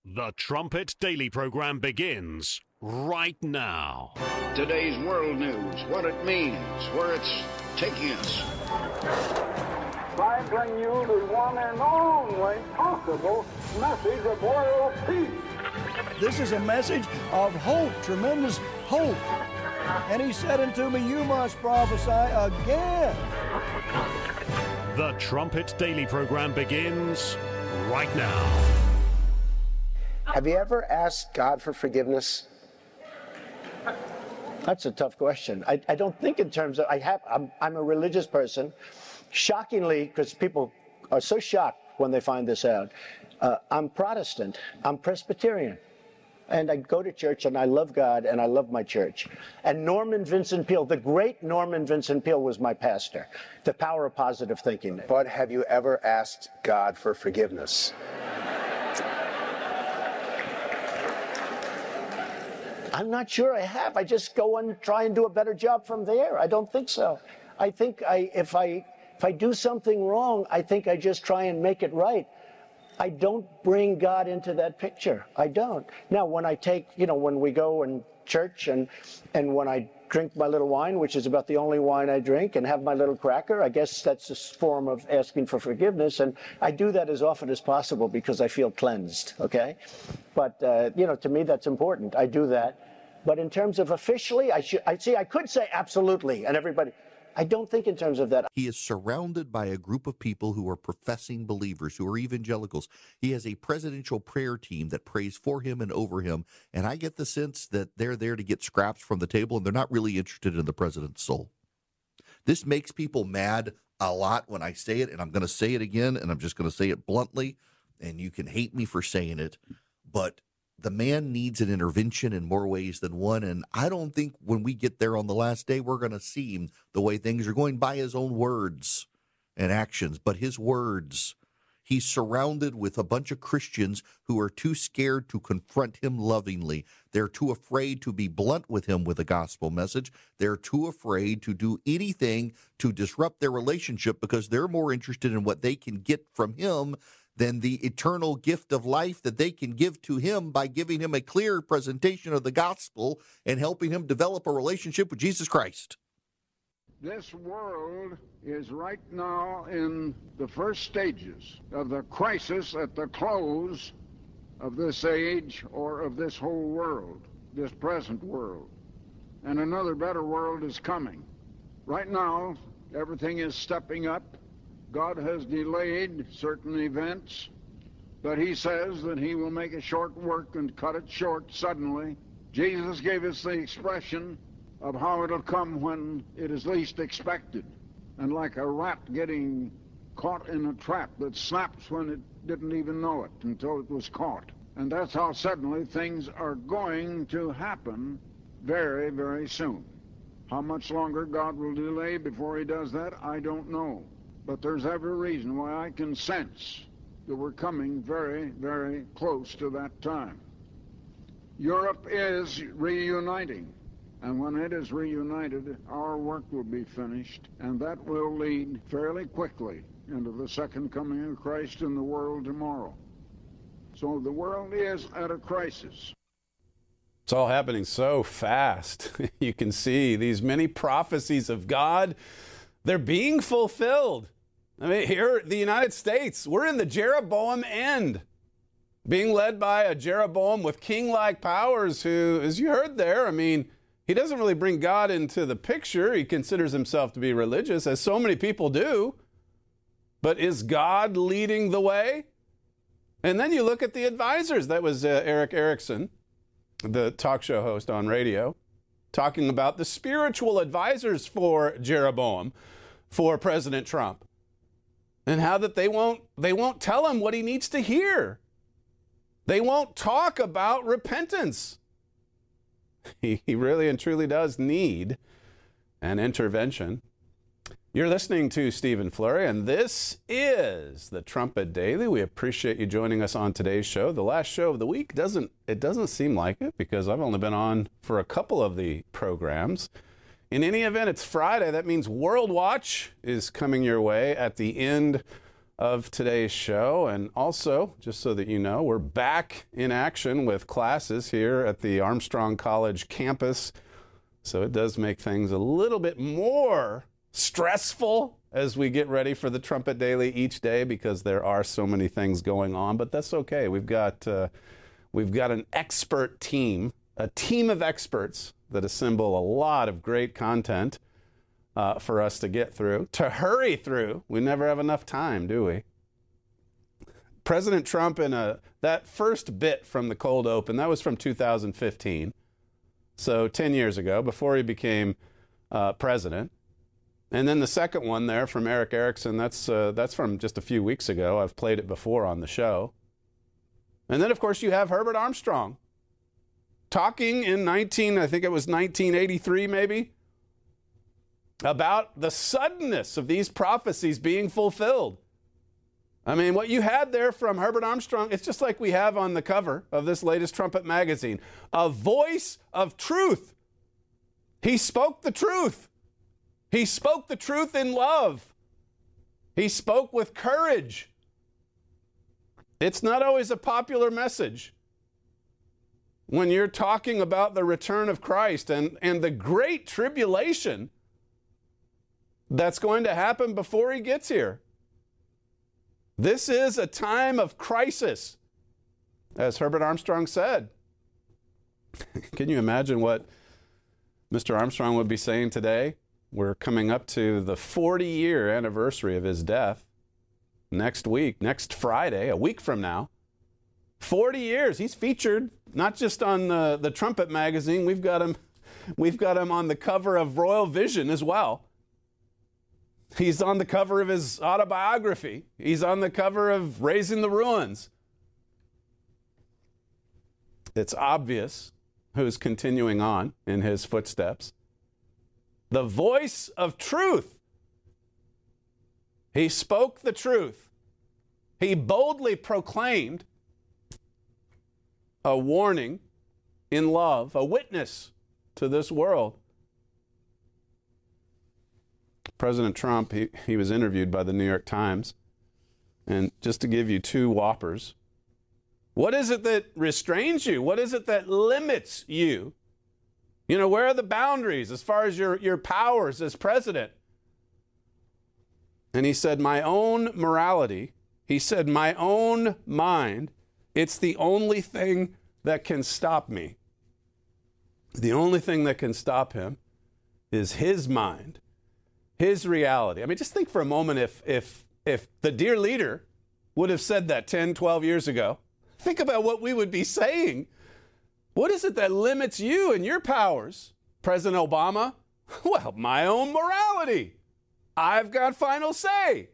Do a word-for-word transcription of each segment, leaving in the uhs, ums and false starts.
The Trumpet Daily program begins right now. Today's world news, what it means, where it's taking us. I bring you the one and only possible message of world peace. This is a message of hope, tremendous hope. And he said unto me, you must prophesy again. The Trumpet Daily program begins right now. Have you ever asked God for forgiveness? That's a tough question. I, I don't think in terms of, I have, I'm, I'm a religious person. Shockingly, because people are so shocked when they find this out, uh, I'm Protestant, I'm Presbyterian. And I go to church and I love God and I love my church. And Norman Vincent Peale, the great Norman Vincent Peale was my pastor. The power of positive thinking. But have you ever asked God for forgiveness? I'm not sure I have. I just go and try and do a better job from there. I don't think so. I think I, if I, if I do something wrong, I think I just try and make it right. I don't bring God into that picture. I don't. Now, when I take, you know, when we go in church and, and when I drink my little wine, which is about the only wine I drink, and have my little cracker, I guess that's a form of asking for forgiveness. And I do that as often as possible because I feel cleansed, okay? But, uh, you know, to me, that's important. I do that. But in terms of officially, I should, I see, I could say absolutely, and everybody, I don't think in terms of that. He is surrounded by a group of people who are professing believers, who are evangelicals. He has a presidential prayer team that prays for him and over him, and I get the sense that they're there to get scraps from the table, and they're not really interested in the president's soul. This makes people mad a lot when I say it, and I'm going to say it again, and I'm just going to say it bluntly, and you can hate me for saying it, but the man needs an intervention in more ways than one, and I don't think when we get there on the last day, we're going to see him the way things are going by his own words and actions, but his words. He's surrounded with a bunch of Christians who are too scared to confront him lovingly. They're too afraid to be blunt with him with a gospel message. They're too afraid to do anything to disrupt their relationship because they're more interested in what they can get from him than the eternal gift of life that they can give to him by giving him a clear presentation of the gospel and helping him develop a relationship with Jesus Christ. This world is right now in the first stages of the crisis at the close of this age or of this whole world, this present world. And another better world is coming. Right now, everything is stepping up. God has delayed certain events, but he says that he will make a short work and cut it short suddenly. Jesus gave us the expression of how it'll come when it is least expected, and like a rat getting caught in a trap that snaps when it didn't even know it until it was caught. And that's how suddenly things are going to happen very, very soon. How much longer God will delay before he does that, I don't know. But there's every reason why I can sense that we're coming very, very close to that time. Europe is reuniting, and when it is reunited, our work will be finished, and that will lead fairly quickly into the second coming of Christ in the world tomorrow. So the world is at a crisis. It's all happening so fast. You can see these many prophecies of God, they're being fulfilled. I mean, here in the United States, we're in the Jeroboam end, being led by a Jeroboam with king-like powers who, as you heard there, I mean, he doesn't really bring God into the picture. He considers himself to be religious, as so many people do. But is God leading the way? And then you look at the advisors. That was uh, Eric Erickson, the talk show host on radio, talking about the spiritual advisors for Jeroboam, for President Trump, and how that they won't they won't tell him what he needs to hear. They won't talk about repentance. He, he really and truly does need an intervention. You're listening to Stephen Flurry, and this is the Trumpet Daily. We appreciate you joining us on today's show. The last show of the week doesn't it doesn't seem like it because I've only been on for a couple of the programs. In any event, it's Friday. That means World Watch is coming your way at the end of today's show. And also, just so that you know, we're back in action with classes here at the Armstrong College campus. So it does make things a little bit more stressful as we get ready for the Trumpet Daily each day, because there are so many things going on. But that's okay. We've got uh, we've got an expert team, a team of experts that assemble a lot of great content uh, for us to get through, to hurry through. We never have enough time, do we? President Trump, in a that first bit from the cold open, that was from two thousand fifteen. So ten years ago, before he became uh, president. And then the second one there from Eric Erickson, that's uh, that's from just a few weeks ago. I've played it before on the show. And then, of course, you have Herbert Armstrong talking in nineteen, I think it was nineteen eighty-three maybe, about the suddenness of these prophecies being fulfilled. I mean, what you had there from Herbert Armstrong, it's just like we have on the cover of this latest Trumpet magazine, a voice of truth. He spoke the truth. He spoke the truth in love. He spoke with courage. It's not always a popular message when you're talking about the return of Christ and, and the great tribulation that's going to happen before he gets here. This is a time of crisis, as Herbert Armstrong said. Can you imagine what Mister Armstrong would be saying today? We're coming up to the forty-year anniversary of his death next week, next Friday, a week from now. forty years. He's featured not just on the, the Trumpet magazine. We've got him, we've got him on the cover of Royal Vision as well. He's on the cover of his autobiography. He's on the cover of Raising the Ruins. It's obvious who's continuing on in his footsteps. The voice of truth. He spoke the truth. He boldly proclaimed a warning in love, a witness to this world. President Trump, he, he was interviewed by the New York Times. And just to give you two whoppers, what is it that restrains you? What is it that limits you? You know, where are the boundaries as far as your, your powers as president? And he said, my own morality. He said, my own mind. It's the only thing that can stop me. The only thing that can stop him is his mind, his reality. I mean, just think for a moment if, if, if the dear leader would have said that ten, twelve years ago. Think about what we would be saying. What is it that limits you and your powers, President Obama? Well, my own morality. I've got final say.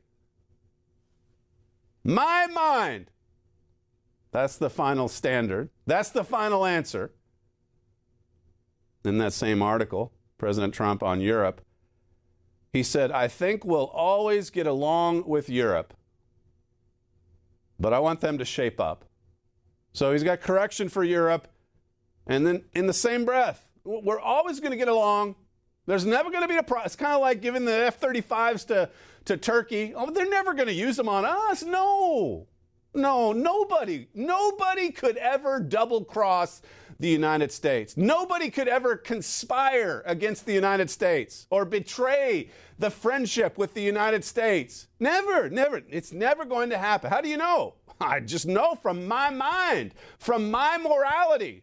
My mind. That's the final standard. That's the final answer. In that same article, President Trump on Europe, he said, I think we'll always get along with Europe, but I want them to shape up. So he's got correction for Europe. And then in the same breath, we're always going to get along. There's never going to be a problem. It's kind of like giving the F thirty-fives to, to Turkey. Oh, they're never going to use them on us. No, no, nobody, nobody could ever double cross the United States. Nobody could ever conspire against the United States or betray the friendship with the United States. Never, never. It's never going to happen. How do you know? I just know from my mind, from my morality.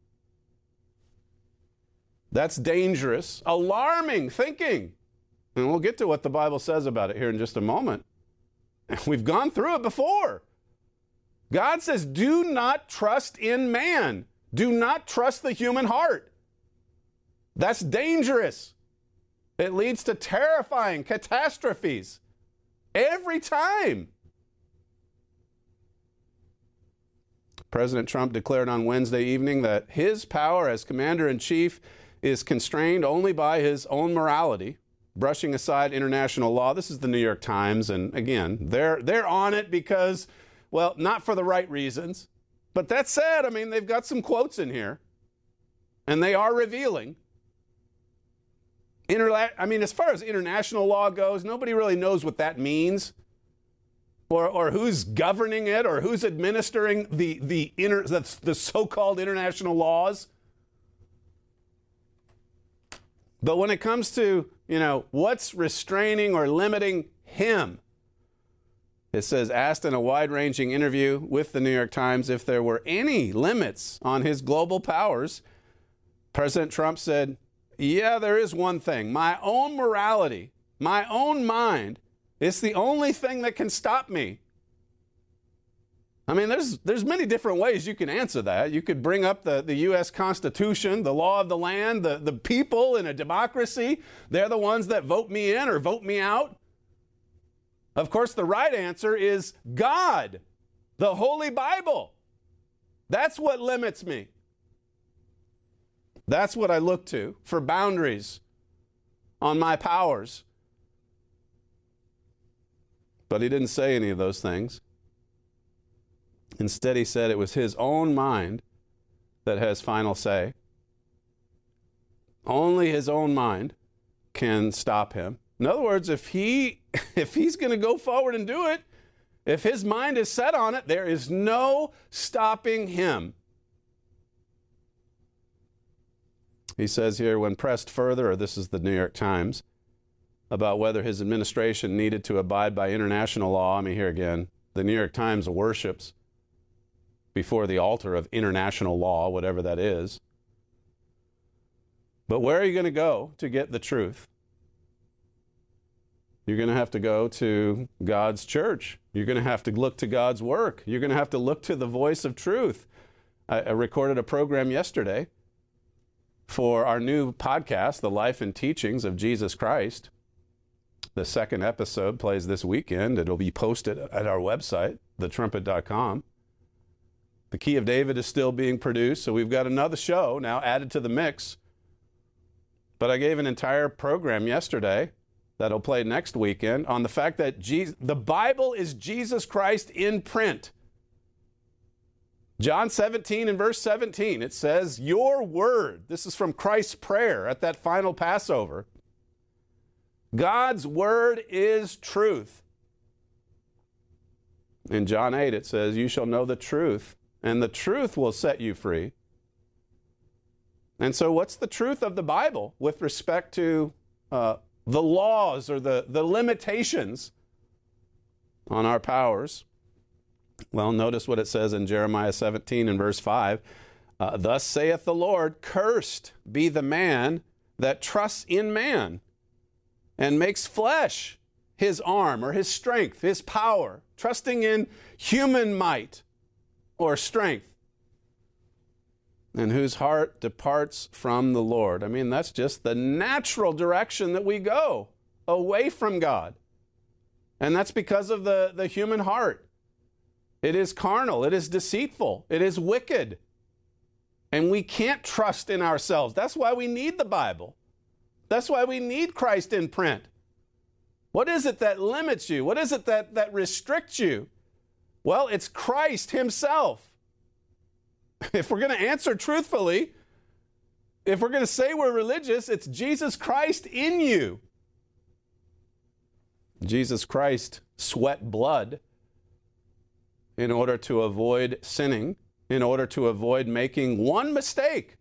That's dangerous, alarming thinking. And we'll get to what the Bible says about it here in just a moment. We've gone through it before. God says, do not trust in man. Do not trust the human heart. That's dangerous. It leads to terrifying catastrophes every time. President Trump declared on Wednesday evening that his power as commander-in-chief is constrained only by his own morality, brushing aside international law. This is the New York Times, and again, they're they're on it because, well, not for the right reasons. But that said, I mean, they've got some quotes in here, and they are revealing. Interla- I mean, as far as international law goes, nobody really knows what that means. or, or who's governing it, or who's administering the, the, inter, the, the so-called international laws. But when it comes to, you know, what's restraining or limiting him, it says, asked in a wide-ranging interview with the New York Times if there were any limits on his global powers, President Trump said, yeah, there is one thing. My own morality, my own mind, it's the only thing that can stop me. I mean, there's there's many different ways you can answer that. You could bring up the, the U S Constitution, the law of the land, the, the people in a democracy. They're the ones that vote me in or vote me out. Of course, the right answer is God, the Holy Bible. That's what limits me. That's what I look to for boundaries on my powers. But he didn't say any of those things. Instead, he said it was his own mind that has final say. Only his own mind can stop him. In other words, if he if he's going to go forward and do it, if his mind is set on it, there is no stopping him. He says here, when pressed further, or this is the New York Times, about whether his administration needed to abide by international law. I mean, here again, the New York Times worships before the altar of international law, whatever that is. But where are you going to go to get the truth? You're going to have to go to God's church. You're going to have to look to God's work. You're going to have to look to the voice of truth. I, I recorded a program yesterday for our new podcast, The Life and Teachings of Jesus Christ. The second episode plays this weekend. It'll be posted at our website, the trumpet dot com. The Key of David is still being produced, so we've got another show now added to the mix. But I gave an entire program yesterday that'll play next weekend on the fact that Jesus, the Bible is Jesus Christ in print. John seventeen and verse seventeen, it says, your word. This is from Christ's prayer at that final Passover. God's word is truth. In John eight, it says, you shall know the truth, and the truth will set you free. And so what's the truth of the Bible with respect to uh, the laws or the, the limitations on our powers? Well, notice what it says in Jeremiah seventeen and verse five. Uh, Thus saith the Lord, cursed be the man that trusts in man and makes flesh his arm or his strength, his power, trusting in human might or strength, and whose heart departs from the Lord. I mean, that's just the natural direction that we go, away from God. And that's because of the, the human heart. It is carnal, it is deceitful, it is wicked. And we can't trust in ourselves. That's why we need the Bible. That's why we need Christ in print. What is it that limits you? What is it that, that restricts you? Well, it's Christ himself. If we're going to answer truthfully, if we're going to say we're religious, it's Jesus Christ in you. Jesus Christ sweat blood in order to avoid sinning, in order to avoid making one mistake.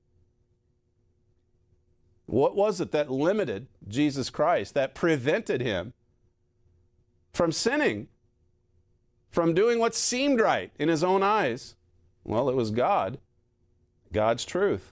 What was it that limited Jesus Christ, that prevented him from sinning, from doing what seemed right in his own eyes? Well, it was God, God's truth.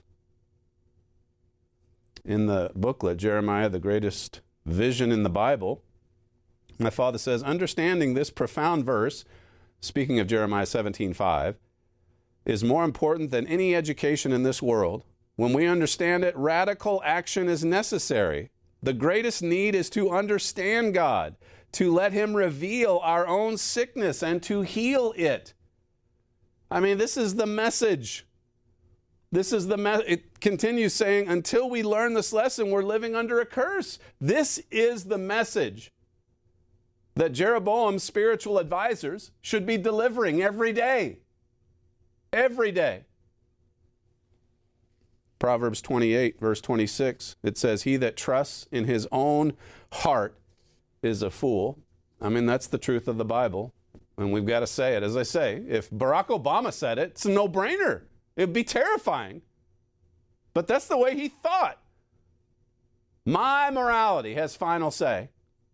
In the booklet, Jeremiah, the Greatest Vision in the Bible, my father says, understanding this profound verse, speaking of Jeremiah seventeen five, is more important than any education in this world. When we understand it, radical action is necessary. The greatest need is to understand God, to let him reveal our own sickness and to heal it. I mean, this is the message. This is the me- it continues saying, until we learn this lesson, we're living under a curse. This is the message that Jeroboam's spiritual advisors should be delivering every day. Every day. Proverbs twenty-eight, verse twenty-six, it says, he that trusts in his own heart is a fool. I mean, that's the truth of the Bible, and we've got to say it. As I say, if Barack Obama said it, it's a no-brainer. It would be terrifying. But that's the way he thought. My morality has final say.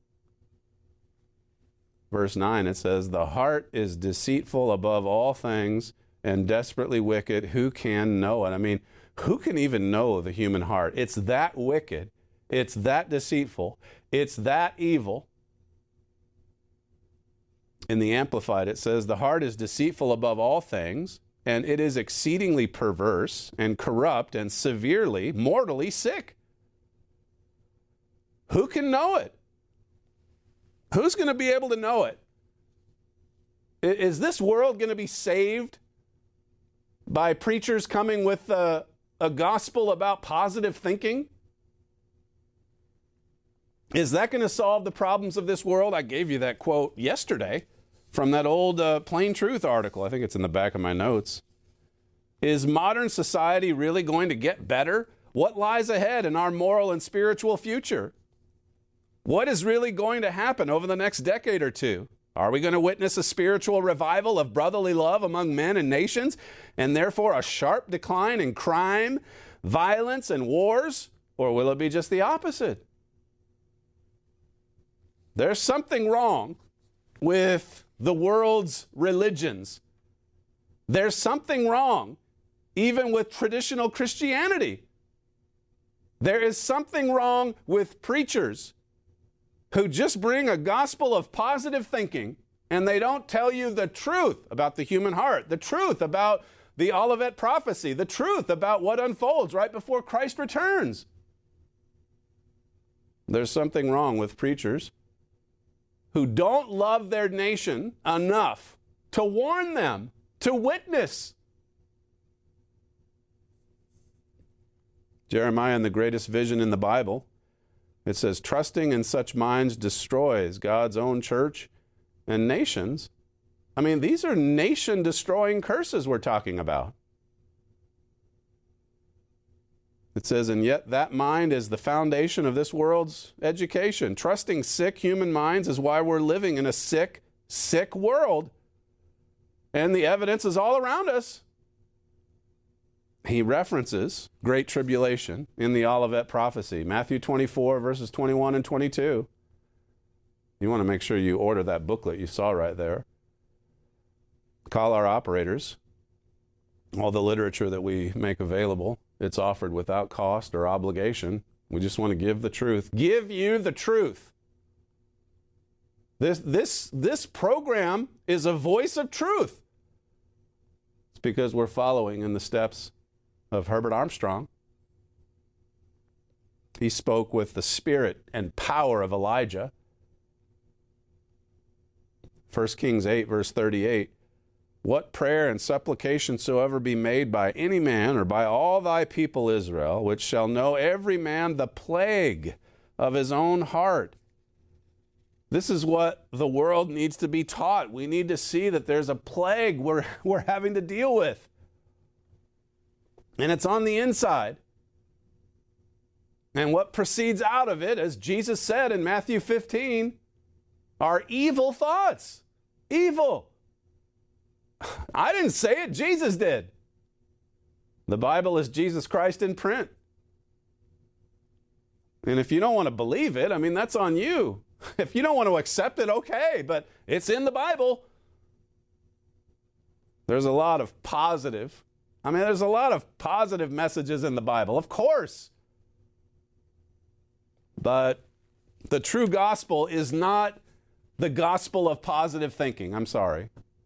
Verse nine, it says, the heart is deceitful above all things and desperately wicked. Who can know it? I mean, who can even know the human heart? It's that wicked. It's that deceitful. It's that evil. In the Amplified, it says, the heart is deceitful above all things, and it is exceedingly perverse and corrupt and severely, mortally sick. Who can know it? Who's going to be able to know it? Is this world going to be saved by preachers coming with a, a gospel about positive thinking? Is that going to solve the problems of this world? I gave you that quote yesterday from that old uh, Plain Truth article. I think it's in the back of my notes. Is modern society really going to get better? What lies ahead in our moral and spiritual future? What is really going to happen over the next decade or two? Are we going to witness a spiritual revival of brotherly love among men and nations, and therefore a sharp decline in crime, violence, and wars? Or will it be just the opposite? There's something wrong with the world's religions. There's something wrong even with traditional Christianity. There is something wrong with preachers who just bring a gospel of positive thinking, and they don't tell you the truth about the human heart, the truth about the Olivet prophecy, the truth about what unfolds right before Christ returns. There's something wrong with preachers who don't love their nation enough to warn them, to witness. Jeremiah, in the greatest vision in the Bible, it says, trusting in such minds destroys God's own church and nations. I mean, these are nation-destroying curses we're talking about. It says, and yet that mind is the foundation of this world's education. Trusting sick human minds is why we're living in a sick, sick world. And the evidence is all around us. He references great tribulation in the Olivet prophecy, Matthew twenty-four, verses twenty-one and twenty-two. You want to make sure you order that booklet you saw right there. Call our operators. All the literature that we make available, it's offered without cost or obligation. We just want to give the truth. Give you the truth. This, this, this program is a voice of truth. It's because we're following in the steps of Herbert Armstrong. He spoke with the spirit and power of Elijah. First Kings eight, verse thirty-eight. What prayer and supplication soever be made by any man or by all thy people Israel, which shall know every man the plague of his own heart. This is what the world needs to be taught. We need to see that there's a plague we're, we're having to deal with. And it's on the inside. And what proceeds out of it, as Jesus said in Matthew fifteen, are evil thoughts. Evil. I didn't say it, Jesus did. The Bible is Jesus Christ in print. And if you don't want to believe it, I mean, that's on you. If you don't want to accept it, okay, but it's in the Bible. There's a lot of positive, I mean, there's a lot of positive messages in the Bible, of course. But the true gospel is not the gospel of positive thinking. I'm sorry.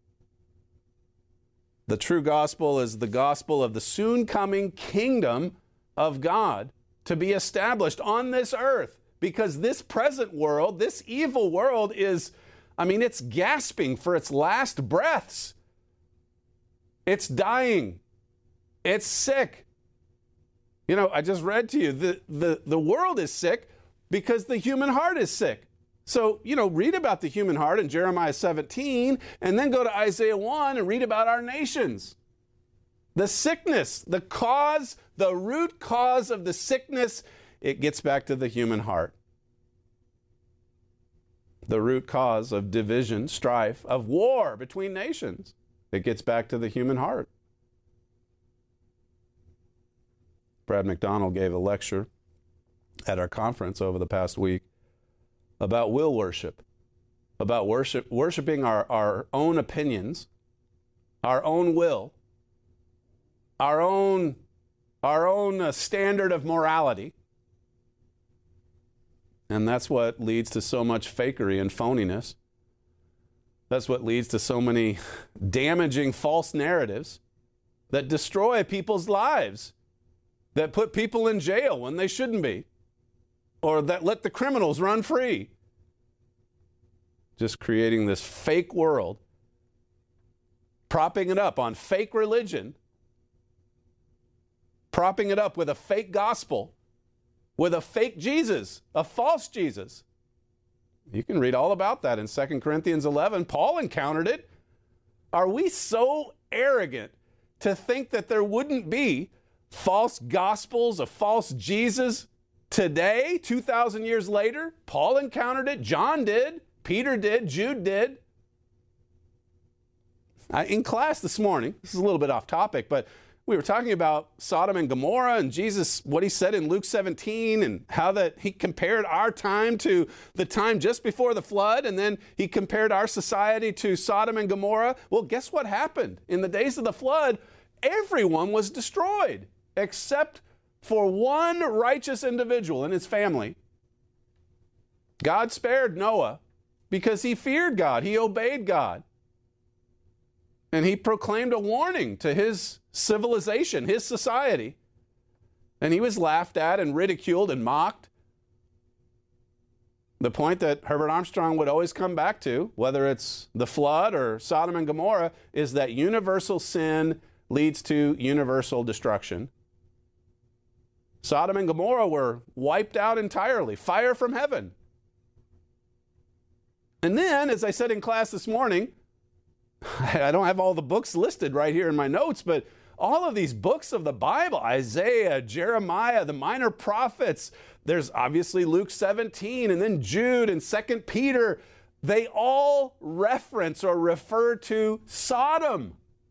The true gospel is the gospel of the soon coming kingdom of God to be established on this earth. Because this present world, this evil world is, I mean, it's gasping for its last breaths. It's dying. It's sick. You know, I just read to you, the, the, the world is sick because the human heart is sick. So, you know, read about the human heart in Jeremiah seventeen, and then go to Isaiah one and read about our nations. The sickness, the cause, the root cause of the sickness, it gets back to the human heart. the root cause of division, strife, of war between nations. It gets back to the human heart. Brad McDonald gave a lecture at our conference over the past week about will worship, about worship, worshiping our, our own opinions, our own will, our own, our own uh, standard of morality. And that's what leads to so much fakery and phoniness. That's what leads to so many damaging false narratives that destroy people's lives, that put people in jail when they shouldn't be, or that let the criminals run free. Just creating this fake world, propping it up on fake religion, propping it up with a fake gospel, with a fake Jesus, a false Jesus. You can read all about that in Second Corinthians eleven. Paul encountered it. Are we so arrogant to think that there wouldn't be false gospels, a false Jesus today, two thousand years later? Paul encountered it. John did. Peter did. Jude did. I, in class this morning, this is a little bit off topic, but we were talking about Sodom and Gomorrah and Jesus, what he said in Luke seventeen, and how that he compared our time to the time just before the flood, and then he compared our society to Sodom and Gomorrah. Well, guess what happened? In the days of the flood, everyone was destroyed except for one righteous individual and his family. God spared Noah because he feared God. He obeyed God. And he proclaimed a warning to his civilization, his society. And he was laughed at and ridiculed and mocked. The point that Herbert Armstrong would always come back to, whether it's the flood or Sodom and Gomorrah, is that universal sin leads to universal destruction. Sodom and Gomorrah were wiped out entirely, fire from heaven. And then, as I said in class this morning, I don't have all the books listed right here in my notes, but all of these books of the Bible, Isaiah, Jeremiah, the minor prophets, there's obviously Luke seventeen, and then Jude and Second Peter, they all reference or refer to Sodom.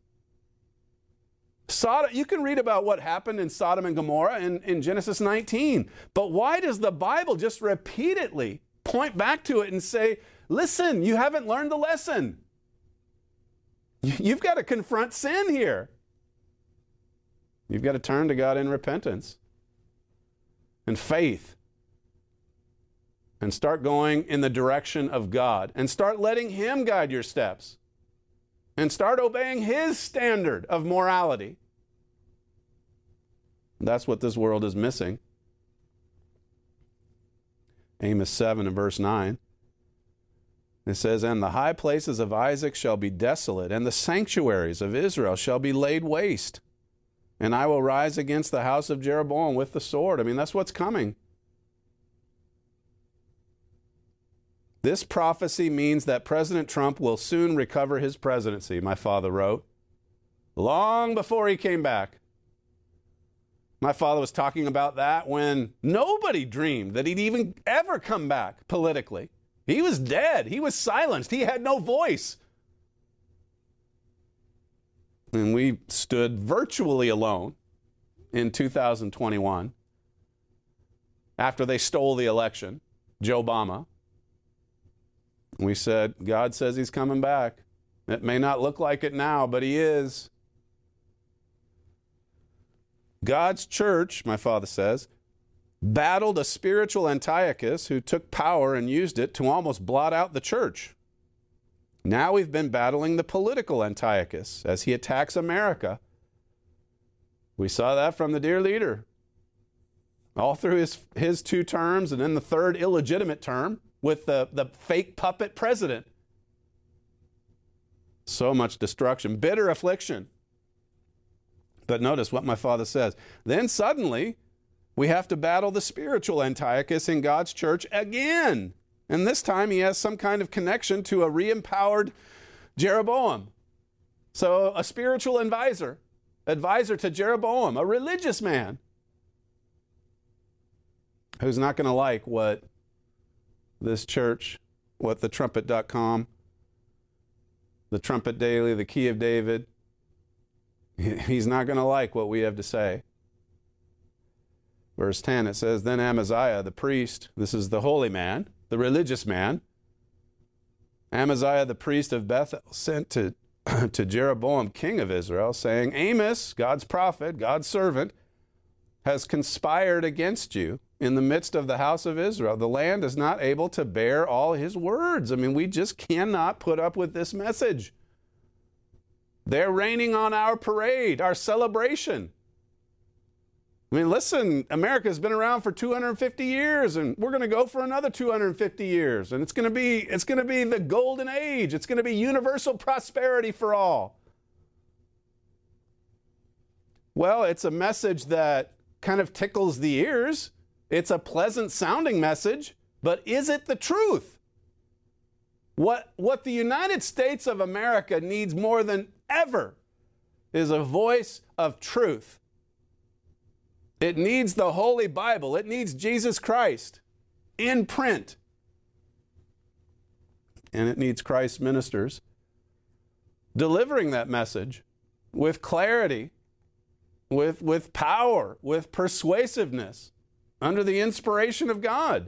Sodom, you can read about what happened in Sodom and Gomorrah in, in Genesis nineteen, but why does the Bible just repeatedly point back to it and say, listen, you haven't learned the lesson. You've got to confront sin here. You've got to turn to God in repentance and faith and start going in the direction of God and start letting Him guide your steps and start obeying His standard of morality. That's what this world is missing. Amos seven and verse nine. It says, and the high places of Isaac shall be desolate, and the sanctuaries of Israel shall be laid waste. And I will rise against the house of Jeroboam with the sword. I mean, that's what's coming. This prophecy means that President Trump will soon recover his presidency, my father wrote, long before he came back. My father was talking about that when nobody dreamed that he'd even ever come back politically. He was dead. He was silenced. He had no voice. And we stood virtually alone in two thousand twenty-one after they stole the election, Joe Obama. We said, God says He's coming back. It may not look like it now, but He is. God's church, my father says, battled a spiritual Antiochus who took power and used it to almost blot out the church. Now we've been battling the political Antiochus as he attacks America. We saw that from the dear leader. All through his, his two terms and then the third illegitimate term with the, the fake puppet president. So much destruction, bitter affliction. But notice what my father says. Then suddenly, we have to battle the spiritual Antiochus in God's church again. And this time he has some kind of connection to a re-empowered Jeroboam. So a spiritual advisor, advisor to Jeroboam, a religious man who's not going to like what this church what the trumpet dot com, the Trumpet Daily, the Key of David, he's not going to like what we have to say. Verse ten, it says, Then Amaziah the priest, this is the holy man, the religious man, Amaziah the priest of Bethel sent to, to Jeroboam king of Israel, saying, Amos, God's prophet, God's servant, has conspired against you in the midst of the house of Israel. The land is not able to bear all his words. I mean, we just cannot put up with this message. They're raining on our parade, our celebration. I mean, listen, America's been around for two hundred fifty years, and we're going to go for another two hundred fifty years, and it's going to be it's going to be the golden age. It's going to be universal prosperity for all. Well, it's a message that kind of tickles the ears. It's a pleasant sounding message, but is it the truth? What what the United States of America needs more than ever is a voice of truth. It needs the Holy Bible. It needs Jesus Christ in print. And it needs Christ's ministers delivering that message with clarity, with, with power, with persuasiveness, under the inspiration of God.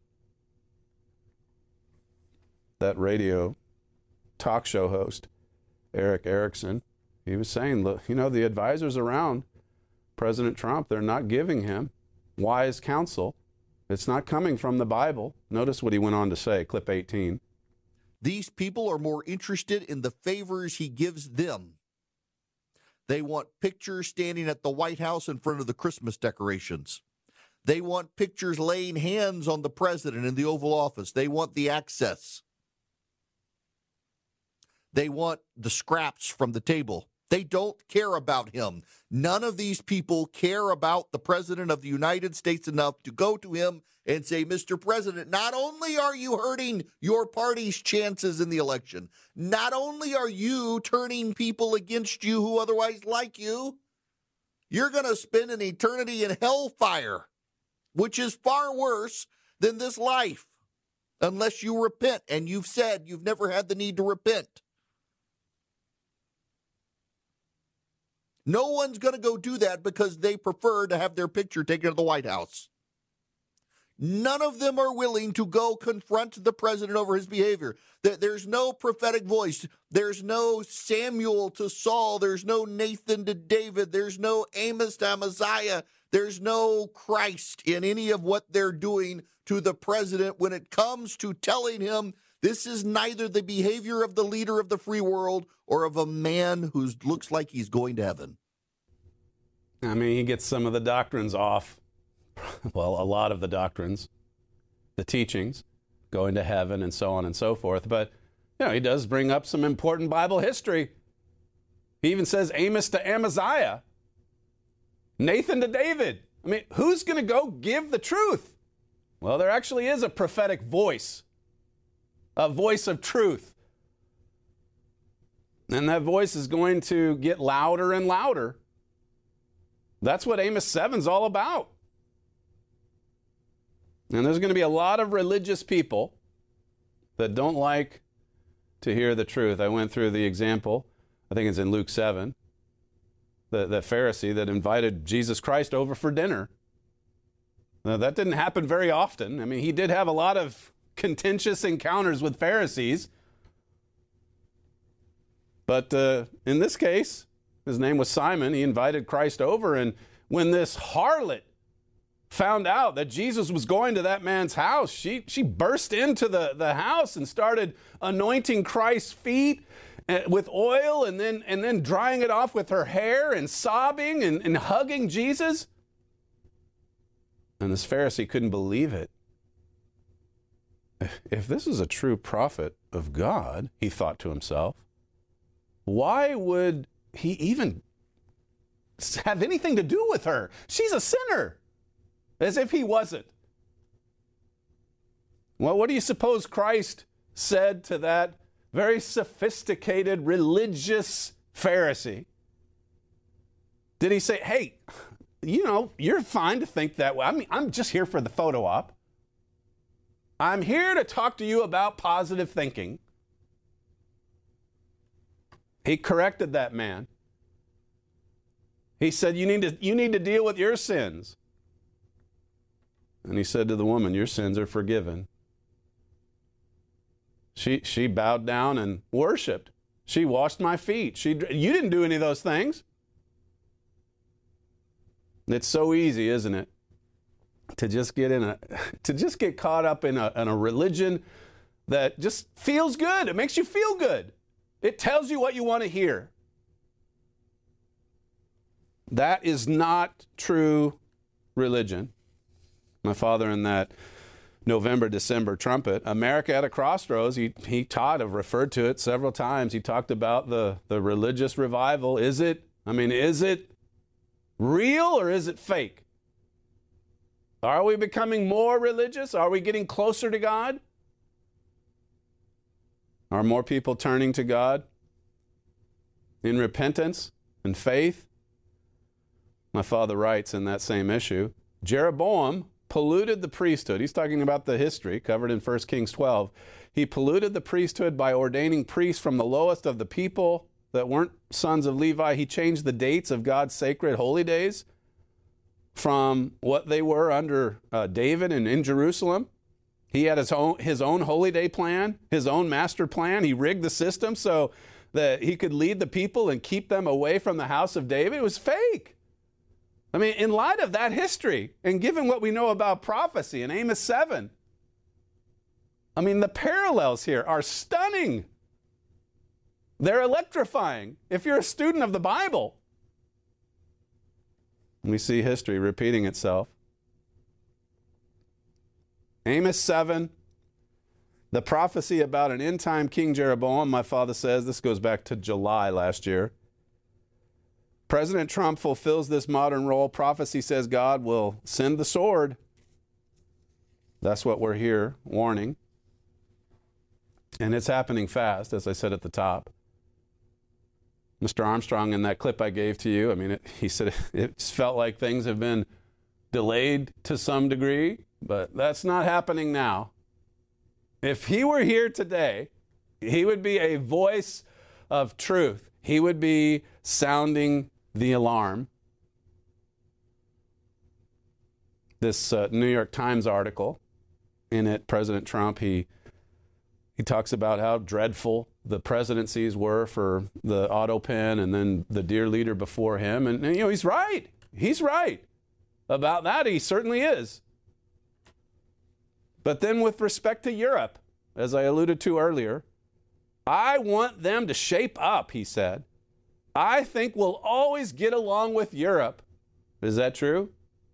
That radio talk show host, Eric Erickson, he was saying, look, you know, the advisors around President Trump, they're not giving him wise counsel. It's not coming from the Bible. Notice what he went on to say, clip eighteen. These people are more interested in the favors he gives them. They want pictures standing at the White House in front of the Christmas decorations. They want pictures laying hands on the president in the Oval Office. They want the access. They want the scraps from the table. They don't care about him. None of these people care about the President of the United States enough to go to him and say, Mister President, not only are you hurting your party's chances in the election, not only are you turning people against you who otherwise like you, you're going to spend an eternity in hellfire, which is far worse than this life, unless you repent. And you've said you've never had the need to repent. No one's going to go do that because they prefer to have their picture taken at the White House. None of them are willing to go confront the president over his behavior. There's no prophetic voice. There's no Samuel to Saul. There's no Nathan to David. There's no Amos to Amaziah. There's no Christ in any of what they're doing to the president when it comes to telling him this is neither the behavior of the leader of the free world or of a man who looks like he's going to heaven. I mean, he gets some of the doctrines off. Well, a lot of the doctrines, the teachings, going to heaven and so on and so forth. But, you know, he does bring up some important Bible history. He even says Amos to Amaziah, Nathan to David. I mean, who's going to go give the truth? Well, there actually is a prophetic voice. A voice of truth. And that voice is going to get louder and louder. That's what Amos seven's all about. And there's going to be a lot of religious people that don't like to hear the truth. I went through the example, I think it's in Luke seven, the, the Pharisee that invited Jesus Christ over for dinner. Now, that didn't happen very often. I mean, he did have a lot of contentious encounters with Pharisees. But uh, in this case, his name was Simon. He invited Christ over. And when this harlot found out that Jesus was going to that man's house, she, she burst into the, the house and started anointing Christ's feet with oil and then, and then drying it off with her hair and sobbing and, and hugging Jesus. And this Pharisee couldn't believe it. If this is a true prophet of God, he thought to himself, why would he even have anything to do with her? She's a sinner. As if he wasn't. Well, what do you suppose Christ said to that very sophisticated religious Pharisee? Did he say, hey, you know, you're fine to think that way. I mean, I'm just here for the photo op. I'm here to talk to you about positive thinking. He corrected that man. He said, you need to, you need to deal with your sins. And he said to the woman, your sins are forgiven. She, she bowed down and worshiped. She washed my feet. She, you didn't do any of those things. It's so easy, isn't it? To just get in a, to just get caught up in a, in a religion that just feels good. It makes you feel good. It tells you what you want to hear. That is not true religion. My father in that November, December trumpet, America at a Crossroads, he, he taught, I've referred to it several times. He talked about the, the religious revival. Is it, I mean, is it real or is it fake? Are we becoming more religious? Are we getting closer to God? Are more people turning to God in repentance and faith? My father writes in that same issue, Jeroboam polluted the priesthood. He's talking about the history covered in First Kings twelve. He polluted the priesthood by ordaining priests from the lowest of the people that weren't sons of Levi. He changed the dates of God's sacred holy days from what they were under uh, David and in Jerusalem. He had his own, his own holy day plan, his own master plan. He rigged the system so that he could lead the people and keep them away from the house of David. It was fake. I mean, in light of that history, and given what we know about prophecy in Amos seven, I mean, the parallels here are stunning. They're electrifying if you're a student of the Bible. We see history repeating itself. Amos seven, the prophecy about an end-time King Jeroboam, my father says, this goes back to July last year. President Trump fulfills this modern role. Prophecy says God will send the sword. That's what we're here warning. And it's happening fast, as I said at the top. Mister Armstrong, in that clip I gave to you, I mean, it, he said it felt like things have been delayed to some degree, but that's not happening now. If he were here today, he would be a voice of truth. He would be sounding the alarm. This uh, New York Times article, in it, President Trump, he he talks about how dreadful the presidencies were for the auto pen and then the dear leader before him. And, and, you know, he's right. He's right about that. He certainly is. But then with respect to Europe, as I alluded to earlier, I want them to shape up, he said. I think we'll always get along with Europe. Is that true?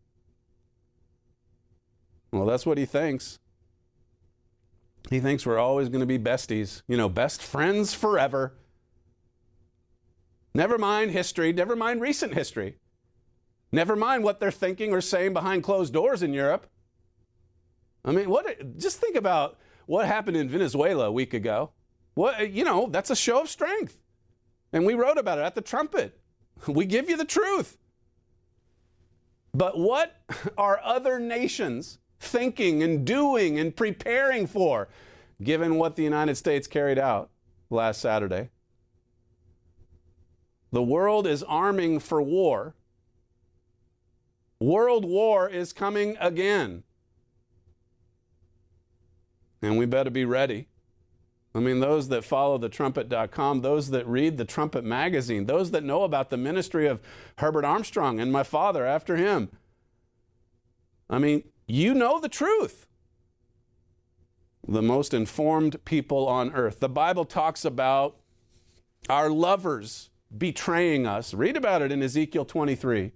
Well, that's what he thinks. He thinks we're always going to be besties, you know, best friends forever. Never mind history, never mind recent history. Never mind what they're thinking or saying behind closed doors in Europe. I mean, what? Just think about what happened in Venezuela a week ago. What, you know, that's a show of strength. And we wrote about it at the Trumpet. We give you the truth. But what are other nations thinking and doing and preparing for, given what the United States carried out last Saturday? The world is arming for war. World war is coming again. And we better be ready. I mean, those that follow the trumpet dot com, those that read the Trumpet magazine, those that know about the ministry of Herbert Armstrong and my father after him. I mean, you know the truth. The most informed people on earth. The Bible talks about our lovers betraying us. Read about it in Ezekiel twenty-three.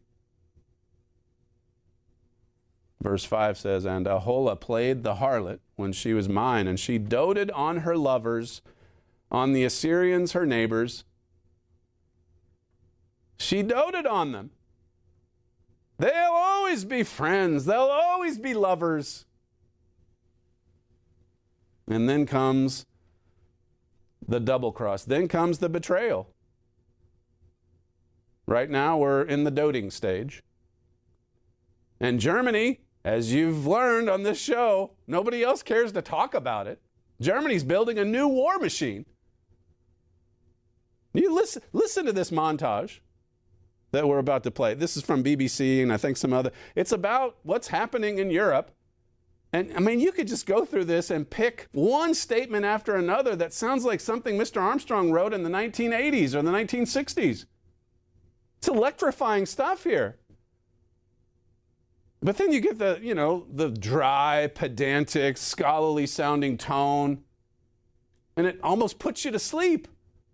Verse five says, and Aholah played the harlot when she was mine, and she doted on her lovers, on the Assyrians, her neighbors. She doted on them. They'll always be friends. They'll always be lovers. And then comes the double cross. Then comes the betrayal. Right now, we're in the doting stage. And Germany as you've learned on this show, nobody else cares to talk about it. Germany's building a new war machine. You listen, listen to this montage that we're about to play. This is from B B C and I think some other. It's about what's happening in Europe. And I mean, you could just go through this and pick one statement after another that sounds like something Mister Armstrong wrote in the nineteen eighties or the nineteen sixties. It's electrifying stuff here. But then you get the, you know, the dry, pedantic, scholarly sounding tone, and it almost puts you to sleep.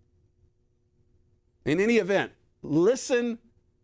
In any event, listen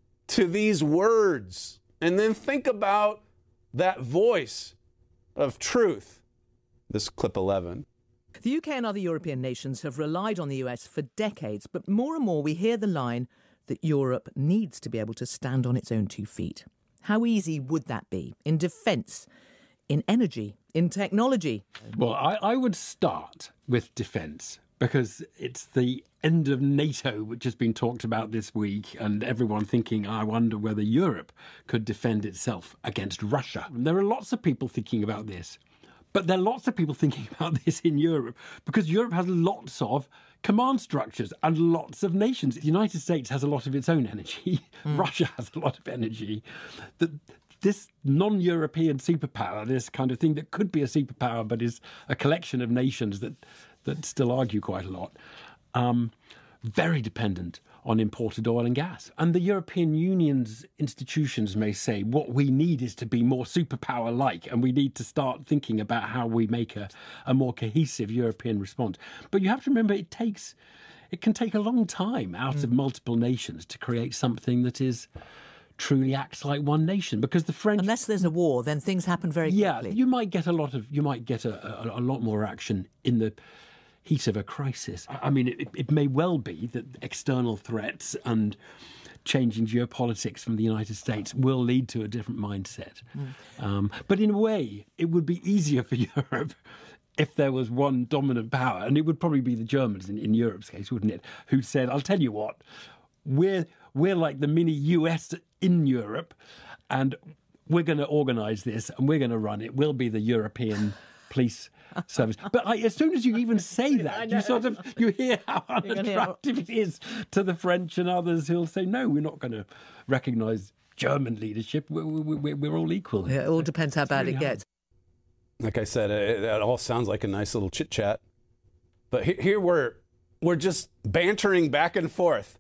to these words and then think about that voice of truth. This clip eleven. The U K and other European nations have relied on the U S for decades, but more and more we hear the line that Europe needs to be able to stand on its own two feet. How easy would that be? In defence, in energy, in technology? Well, I, I would start with defence, because it's the end of NATO, which has been talked about this week, and everyone thinking, I wonder whether Europe could defend itself against Russia. And there are lots of people thinking about this. But there are lots of people thinking about this in Europe, because Europe has lots of command structures and lots of nations. The United States has a lot of its own energy. Mm. Russia has a lot of energy. The, this non-European superpower, this kind of thing that could be a superpower but is a collection of nations that, that still argue quite a lot, um, very dependent on imported oil and gas. And the European Union's institutions may say what we need is to be more superpower-like, and we need to start thinking about how we make a, a more cohesive European response. But you have to remember it takes, it can take a long time out mm. of multiple nations to create something that is truly acts like one nation, because the French, unless there's a war, then things happen very quickly. Yeah, you might get a lot of you might get a, a, a lot more action in the heat of a crisis. I mean, it, it may well be that external threats and changing geopolitics from the United States will lead to a different mindset. Mm. Um, but in a way, it would be easier for Europe if there was one dominant power, and it would probably be the Germans in, in Europe's case, wouldn't it? Who said, "I'll tell you what, we're we're like the mini U S in Europe, and we're going to organise this and we're going to run it. We'll be the European police service." But I, as soon as you even say that, you sort of you hear how unattractive it is to the French and others who'll say, "No, we're not going to recognise German leadership. We're, we're, we're all equal." Yeah, it all depends how bad it gets. Like I said, it, it all sounds like a nice little chit chat, but here, here we're we're just bantering back and forth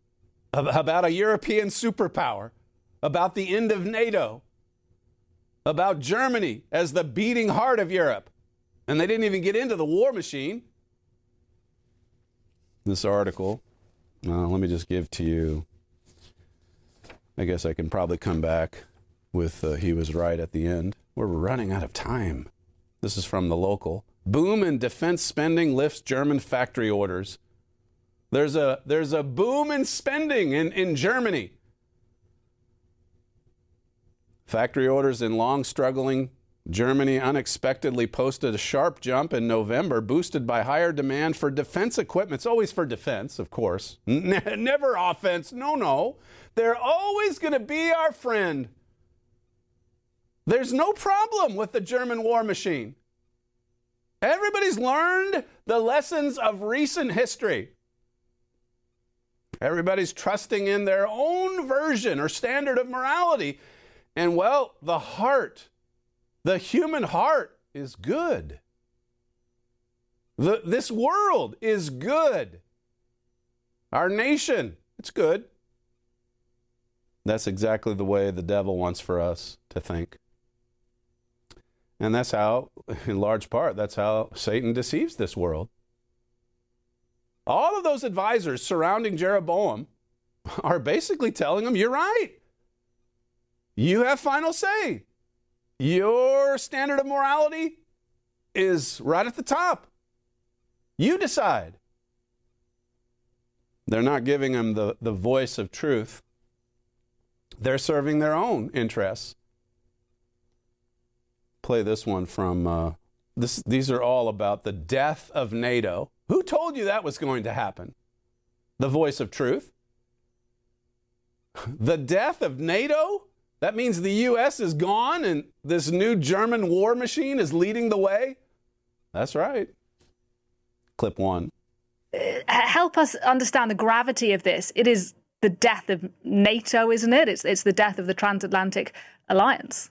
about a European superpower, about the end of NATO, about Germany as the beating heart of Europe. And they didn't even get into the war machine. This article, uh, let me just give to you, I guess I can probably come back with uh, he was right at the end. We're running out of time. This is from The Local. Boom in defense spending lifts German factory orders. There's a there's a boom in spending in, in Germany. Factory orders in long struggling Germany unexpectedly posted a sharp jump in November, boosted by higher demand for defense equipment. It's always for defense, of course. Ne- never offense. No, no. They're always going to be our friend. There's no problem with the German war machine. Everybody's learned the lessons of recent history. Everybody's trusting in their own version or standard of morality. And, well, the heart, the human heart is good. The, this world is good. Our nation, it's good. That's exactly the way the devil wants for us to think. And that's how, in large part, that's how Satan deceives this world. All of those advisors surrounding Jeroboam are basically telling him, you're right. You have final say. Your standard of morality is right at the top. You decide. They're not giving him the, the voice of truth. They're serving their own interests. Play this one from, uh, this, these are all about the death of NATO. Who told you that was going to happen? The voice of truth. The death of NATO? That means the U S is gone and this new German war machine is leading the way? That's right. Clip one. Help us understand the gravity of this. It is the death of NATO, isn't it? It's, it's the death of the transatlantic alliance.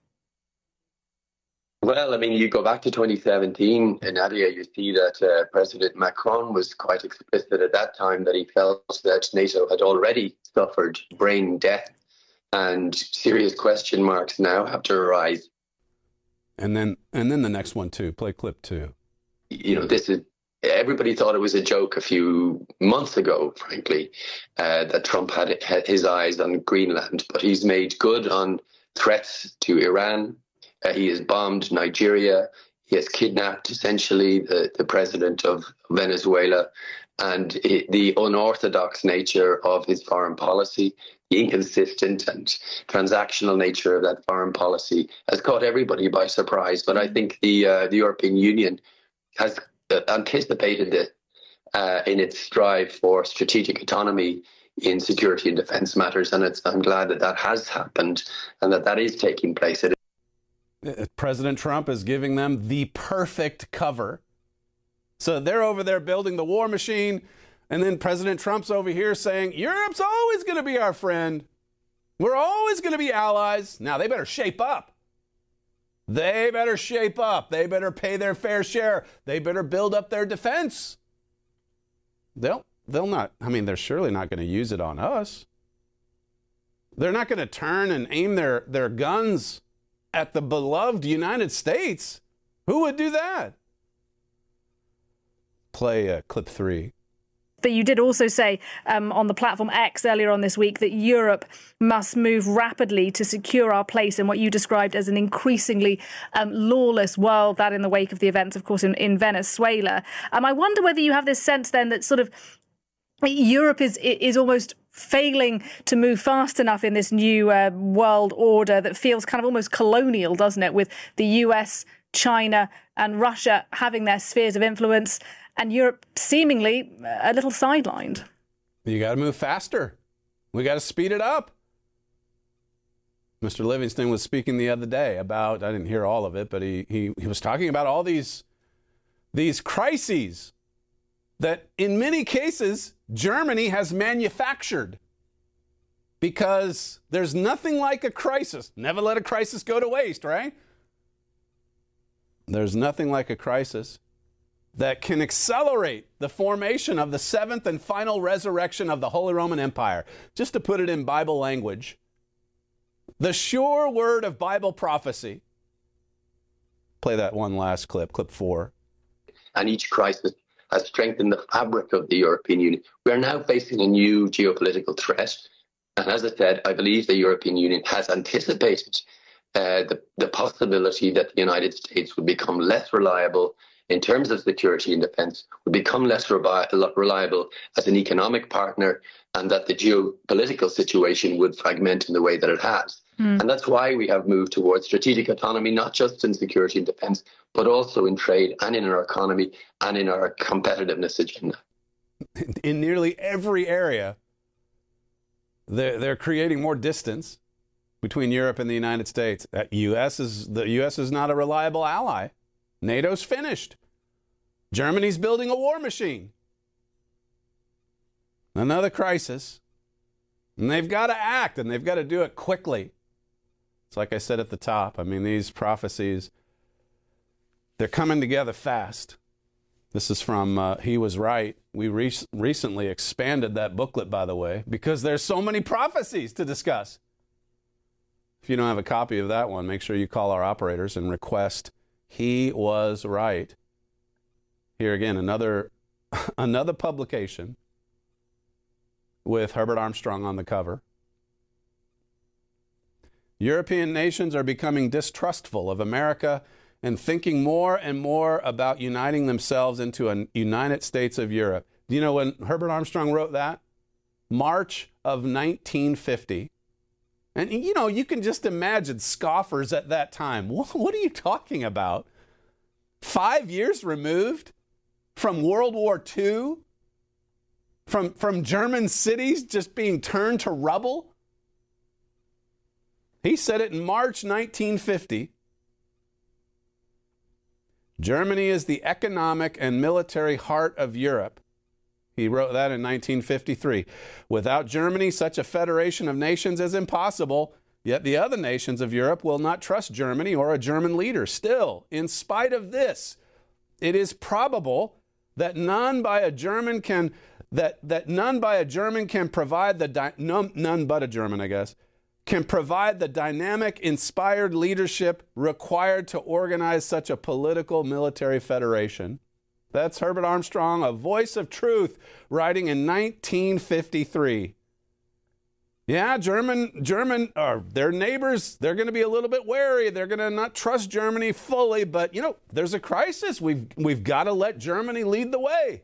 Well, I mean, you go back to twenty seventeen, and Nadia, you see that uh, President Macron was quite explicit at that time that he felt that NATO had already suffered brain death, and serious question marks now have to arise. And then, and then the next one too. Play clip two. You know, this is everybody thought it was a joke a few months ago, frankly, uh, that Trump had, had his eyes on Greenland, but he's made good on threats to Iran. Uh, he has bombed Nigeria. He has kidnapped, essentially, the, the president of Venezuela. And it, the unorthodox nature of his foreign policy, the inconsistent and transactional nature of that foreign policy has caught everybody by surprise. But I think the, uh, the European Union has anticipated this uh, in its strive for strategic autonomy in security and defence matters. And it's, I'm glad that that has happened and that that is taking place. It President Trump is giving them the perfect cover. So they're over there building the war machine, and then President Trump's over here saying, Europe's always going to be our friend. We're always going to be allies. Now, they better shape up. They better shape up. They better pay their fair share. They better build up their defense. They'll, they'll not, I mean, they're surely not going to use it on us. They're not going to turn and aim their, their guns at the beloved United States. Who would do that? Play uh, clip three. But you did also say um, on the platform X earlier on this week that Europe must move rapidly to secure our place in what you described as an increasingly um, lawless world, that in the wake of the events, of course, in, in Venezuela. Um, I wonder whether you have this sense then that sort of Europe is is almost failing to move fast enough in this new uh, world order that feels kind of almost colonial, doesn't it, with the U S, China and Russia having their spheres of influence and Europe seemingly a little sidelined. You got to move faster. We got to speed it up. Mister Livingston was speaking the other day about, I didn't hear all of it, but he he, he was talking about all these, these crises that in many cases Germany has manufactured, because there's nothing like a crisis. Never let a crisis go to waste, right? There's nothing like a crisis that can accelerate the formation of the seventh and final resurrection of the Holy Roman Empire. Just to put it in Bible language, the sure word of Bible prophecy. Play that one last clip, clip four. And each crisis has strengthened the fabric of the European Union. We are now facing a new geopolitical threat. And as I said, I believe the European Union has anticipated uh, the, the possibility that the United States would become less reliable in terms of security and defense, would become less rebi- reliable as an economic partner, and that the geopolitical situation would fragment in the way that it has. Mm. And that's why we have moved towards strategic autonomy, not just in security and defense, but also in trade and in our economy and in our competitiveness agenda. In nearly every area, they're, they're creating more distance between Europe and the United States. That U S is, the U S is not a reliable ally. NATO's finished. Germany's building a war machine. Another crisis. And they've got to act, and they've got to do it quickly. It's like I said at the top. I mean, these prophecies, they're coming together fast. This is from uh, He Was Right. We re- recently expanded that booklet, by the way, because there's so many prophecies to discuss. If you don't have a copy of that one, make sure you call our operators and request He Was Right. Here again, another another publication with Herbert Armstrong on the cover. European nations are becoming distrustful of America and thinking more and more about uniting themselves into a United States of Europe. Do you know when Herbert Armstrong wrote that? March of nineteen fifty. And, you know, you can just imagine scoffers at that time. What, what are you talking about? Five years removed from World War Two? From, from German cities just being turned to rubble? He said it in March nineteen fifty. Germany is the economic and military heart of Europe. He wrote that in nineteen fifty-three. Without Germany, such a federation of nations is impossible. Yet the other nations of Europe will not trust Germany or a German leader. Still, in spite of this, it is probable that none by a German can that that none by a German can provide the di- none, none but a German, I guess, can provide the dynamic, inspired leadership required to organize such a political military federation. That's Herbert Armstrong, a voice of truth, writing in nineteen fifty-three. Yeah, German, German, or their neighbors, they're going to be a little bit wary. They're going to not trust Germany fully, but, you know, there's a crisis. We've, we've got to let Germany lead the way.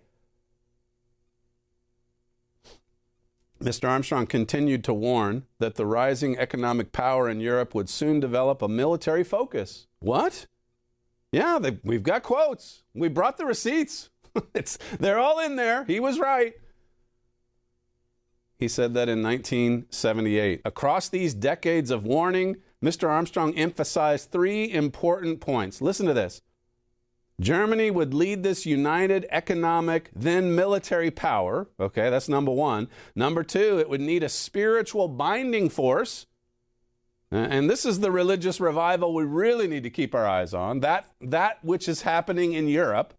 Mister Armstrong continued to warn that the rising economic power in Europe would soon develop a military focus. What? Yeah, they, we've got quotes. We brought the receipts. it's, they're all in there. He was right. He said that in nineteen seventy-eight. Across these decades of warning, Mister Armstrong emphasized three important points. Listen to this. Germany would lead this united economic, then military power. Okay, that's number one. Number two, it would need a spiritual binding force. And this is the religious revival we really need to keep our eyes on. That, that which is happening in Europe.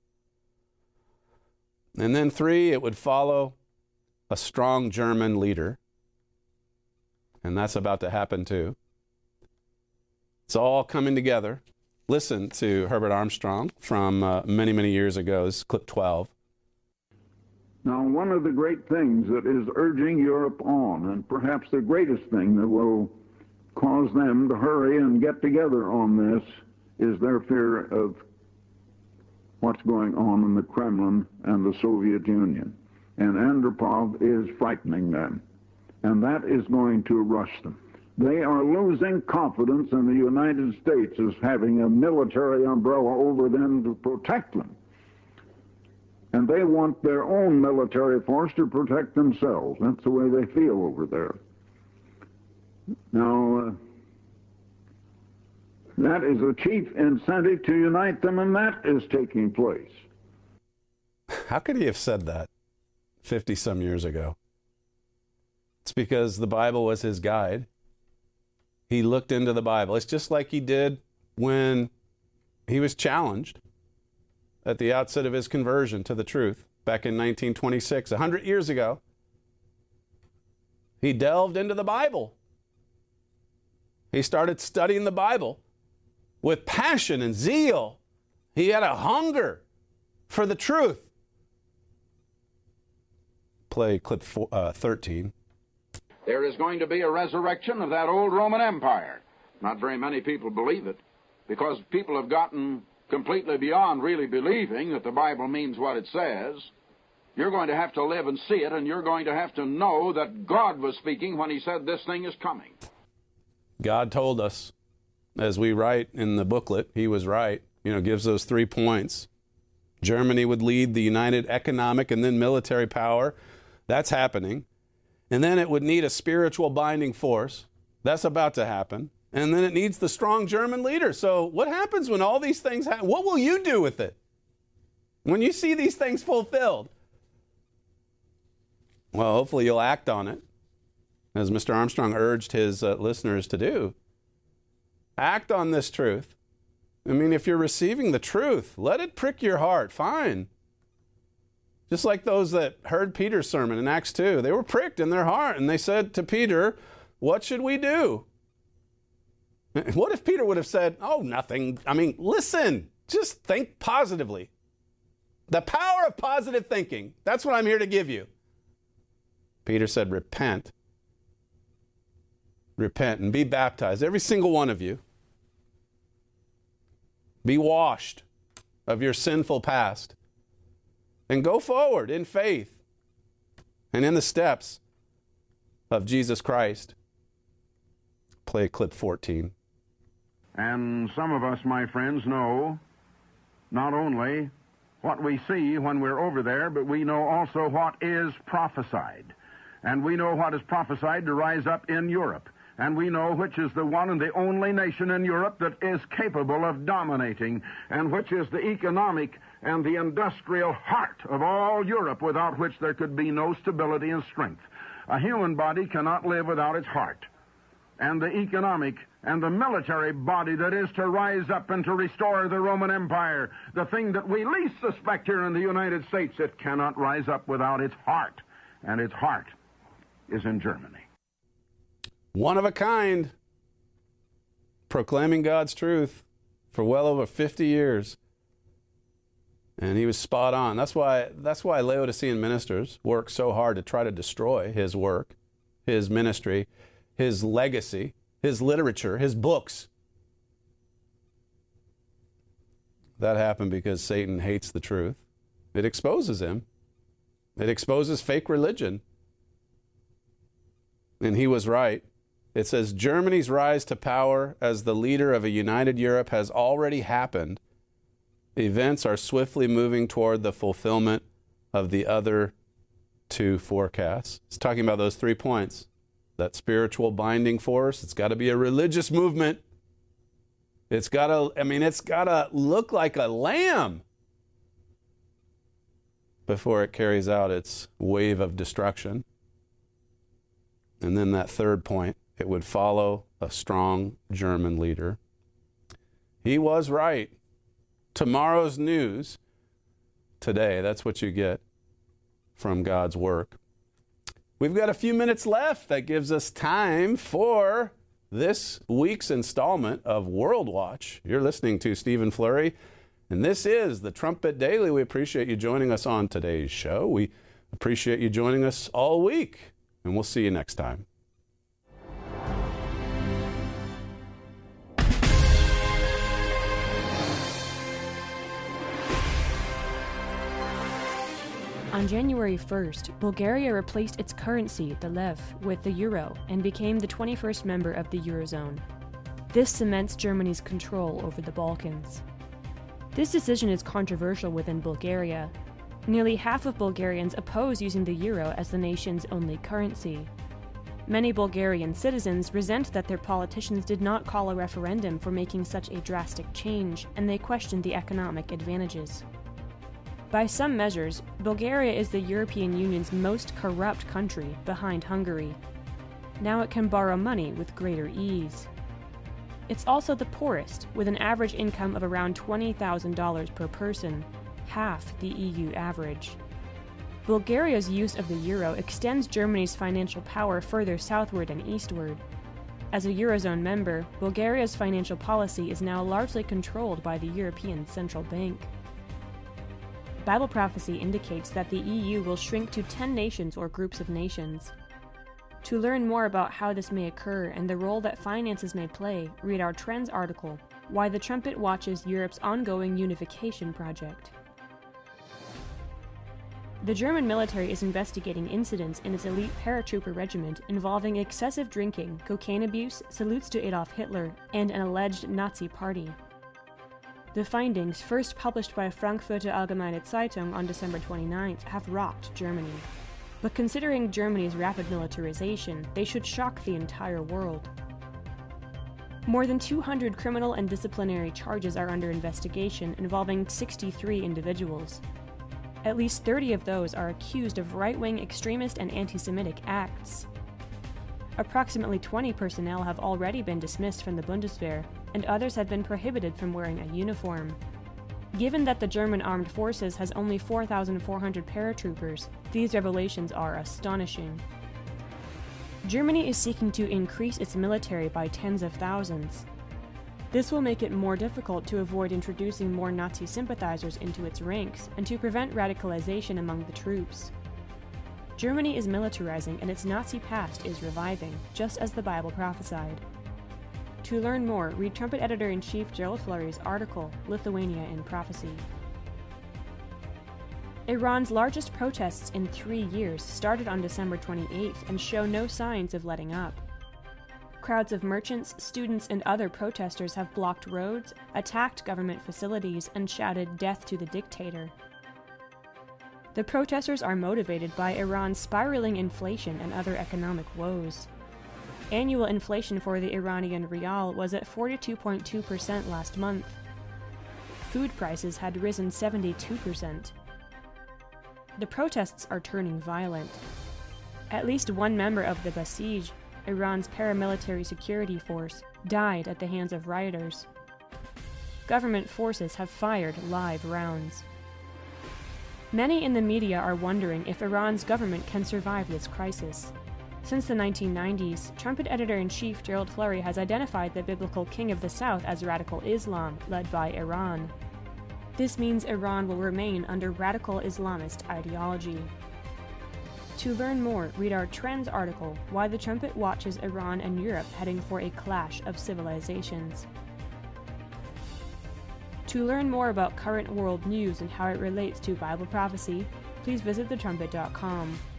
And then three, it would follow a strong German leader. And that's about to happen too. It's all coming together. Listen to Herbert Armstrong from uh, many, many years ago. This is clip twelve. Now, one of the great things that is urging Europe on, and perhaps the greatest thing that will cause them to hurry and get together on this, is their fear of what's going on in the Kremlin and the Soviet Union. And Andropov is frightening them, and that is going to rush them. They are losing confidence in the United States as having a military umbrella over them to protect them. And they want their own military force to protect themselves. That's the way they feel over there. Now, uh, that is a chief incentive to unite them, and that is taking place. How could he have said that fifty-some years ago? It's because the Bible was his guide. He looked into the Bible. It's just like he did when he was challenged at the outset of his conversion to the truth back in nineteen twenty-six, a hundred years ago. He delved into the Bible. He started studying the Bible with passion and zeal. He had a hunger for the truth. Play clip four, uh, thirteen. There is going to be a resurrection of that old Roman Empire. Not very many people believe it, because people have gotten completely beyond really believing that the Bible means what it says. You're going to have to live and see it, and you're going to have to know that God was speaking when he said this thing is coming. God told us, as we write in the booklet, he was right. You know, gives those three points. Germany would lead the united economic and then military power. That's happening. And then it would need a spiritual binding force. That's about to happen. And then it needs the strong German leader. So what happens when all these things happen? What will you do with it when you see these things fulfilled? Well, hopefully you'll act on it, as Mister Armstrong urged his uh, listeners to do. Act on this truth. I mean, if you're receiving the truth, let it prick your heart. Fine. Just like those that heard Peter's sermon in Acts two. They were pricked in their heart, and they said to Peter, what should we do? What if Peter would have said, oh, nothing. I mean, listen, just think positively. The power of positive thinking. That's what I'm here to give you. Peter said, repent. Repent and be baptized, every single one of you. Be washed of your sinful past. And go forward in faith and in the steps of Jesus Christ. Play clip fourteen. And some of us, my friends, know not only what we see when we're over there, but we know also what is prophesied. And we know what is prophesied to rise up in Europe. And we know which is the one and the only nation in Europe that is capable of dominating, and which is the economic and the industrial heart of all Europe, without which there could be no stability and strength. A human body cannot live without its heart. And the economic and the military body that is to rise up and to restore the Roman Empire, the thing that we least suspect here in the United States, it cannot rise up without its heart. And its heart is in Germany. One of a kind, proclaiming God's truth for well over fifty years. And he was spot on. That's why, that's why Laodicean ministers work so hard to try to destroy his work, his ministry, his legacy, his literature, his books. That happened because Satan hates the truth. It exposes him. It exposes fake religion. And he was right. It says, Germany's rise to power as the leader of a united Europe has already happened. Events are swiftly moving toward the fulfillment of the other two forecasts. It's talking about those three points. That spiritual binding force, it's got to be a religious movement. It's got to, I mean, it's got to look like a lamb before it carries out its wave of destruction. And then that third point, it would follow a strong German leader. He was right. Tomorrow's news today, that's what you get from God's work. We've got a few minutes left. That gives us time for this week's installment of World Watch. You're listening to Stephen Flurry, and this is the Trumpet Daily. We appreciate you joining us on today's show. We appreciate you joining us all week, and we'll see you next time. On January first, Bulgaria replaced its currency, the lev, with the euro and became the twenty-first member of the Eurozone. This cements Germany's control over the Balkans. This decision is controversial within Bulgaria. Nearly half of Bulgarians oppose using the euro as the nation's only currency. Many Bulgarian citizens resent that their politicians did not call a referendum for making such a drastic change, and they question the economic advantages. By some measures, Bulgaria is the European Union's most corrupt country, behind Hungary. Now it can borrow money with greater ease. It's also the poorest, with an average income of around twenty thousand dollars per person, half the E U average. Bulgaria's use of the euro extends Germany's financial power further southward and eastward. As a Eurozone member, Bulgaria's financial policy is now largely controlled by the European Central Bank. Bible prophecy indicates that the E U will shrink to ten nations or groups of nations. To learn more about how this may occur and the role that finances may play, read our Trends article, Why the Trumpet Watches Europe's Ongoing Unification Project. The German military is investigating incidents in its elite paratrooper regiment involving excessive drinking, cocaine abuse, salutes to Adolf Hitler, and an alleged Nazi party. The findings, first published by Frankfurter Allgemeine Zeitung on December twenty-ninth, have rocked Germany. But considering Germany's rapid militarization, they should shock the entire world. More than two hundred criminal and disciplinary charges are under investigation involving sixty-three individuals. At least thirty of those are accused of right-wing extremist and anti-Semitic acts. Approximately twenty personnel have already been dismissed from the Bundeswehr, and others have been prohibited from wearing a uniform. Given that the German Armed Forces has only four thousand four hundred paratroopers, these revelations are astonishing. Germany is seeking to increase its military by tens of thousands. This will make it more difficult to avoid introducing more Nazi sympathizers into its ranks and to prevent radicalization among the troops. Germany is militarizing and its Nazi past is reviving, just as the Bible prophesied. To learn more, read Trumpet Editor-in-Chief Gerald Flurry's article, Lithuania in Prophecy. Iran's largest protests in three years started on December twenty-eighth and show no signs of letting up. Crowds of merchants, students, and other protesters have blocked roads, attacked government facilities, and shouted "Death to the dictator." The protesters are motivated by Iran's spiraling inflation and other economic woes. Annual inflation for the Iranian rial was at forty-two point two percent last month. Food prices had risen seventy-two percent. The protests are turning violent. At least one member of the Basij, Iran's paramilitary security force, died at the hands of rioters. Government forces have fired live rounds. Many in the media are wondering if Iran's government can survive this crisis. Since the nineteen nineties, Trumpet editor-in-chief Gerald Flurry has identified the biblical king of the south as radical Islam, led by Iran. This means Iran will remain under radical Islamist ideology. To learn more, read our Trends article, Why the Trumpet Watches Iran and Europe Heading for a Clash of Civilizations. To learn more about current world news and how it relates to Bible prophecy, please visit the trumpet dot com.